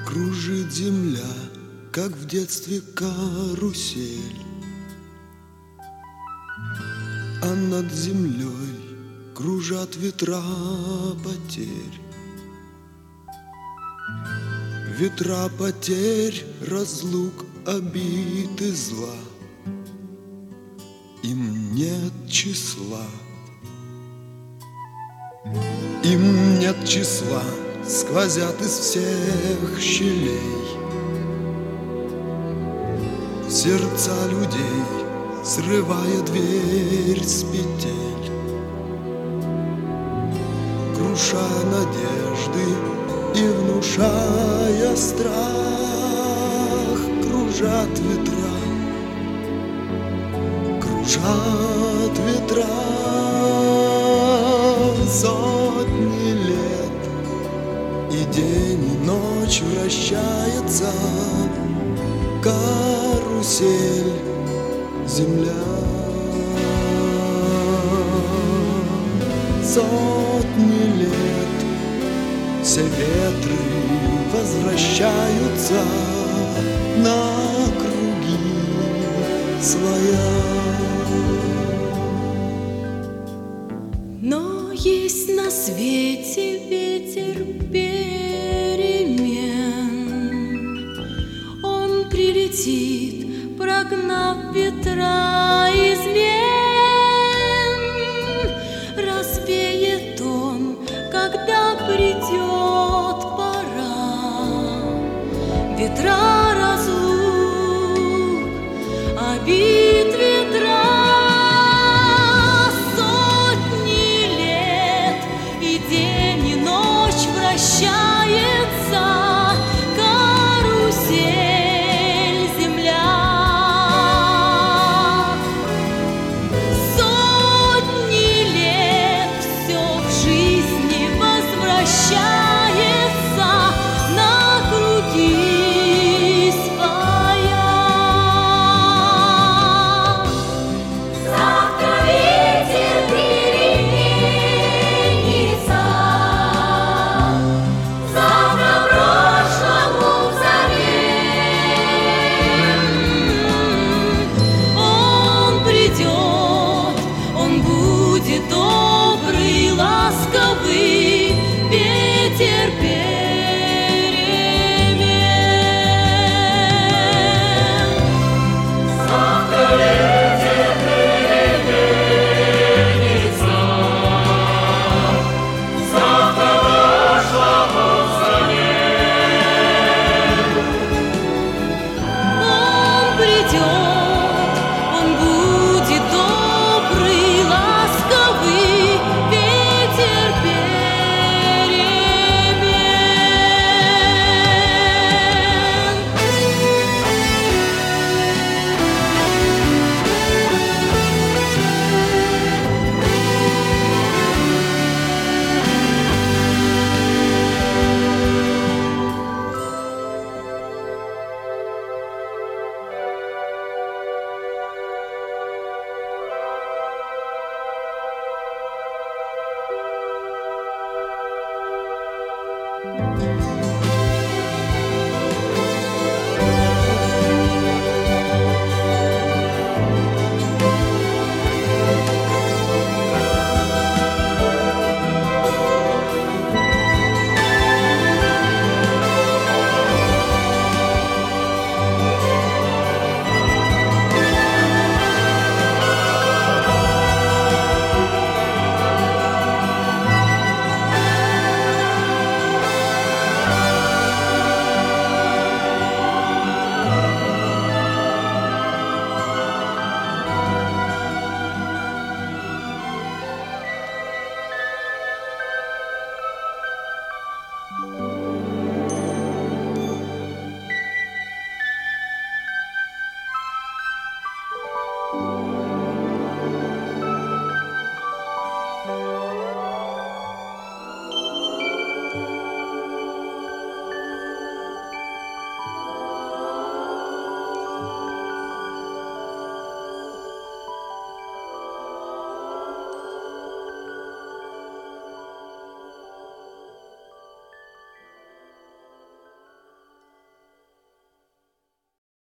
Кружит земля, как в детстве карусель, а над землей кружат ветра потерь. Ветра потерь, разлук, обид и зла. Им нет числа. Им нет числа, сквозят из всех щелей. Сердца людей, срывая дверь с петель, круша надежды и внушая страх, кружат ветра, кружат ветра. Сотни лет, и день, и ночь вращается карусель земля. Сотни лет, все ветры возвращаются на круги своя. Но есть на свете ветер перемен. Он прилетит, прогнав ветра.